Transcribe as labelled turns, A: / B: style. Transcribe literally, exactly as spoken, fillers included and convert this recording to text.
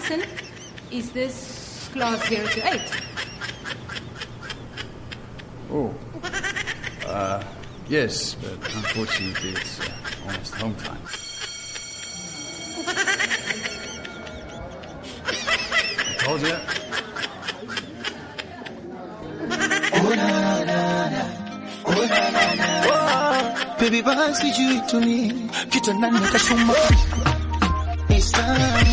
A: Listen, is this class zero to eight?
B: Oh. Uh, yes, but unfortunately it's uh, almost home time. I told you.
C: Oh, na, na, na. Oh, na, na, na. Baby, basi juu to me. Kitu nani kashuma. Isa.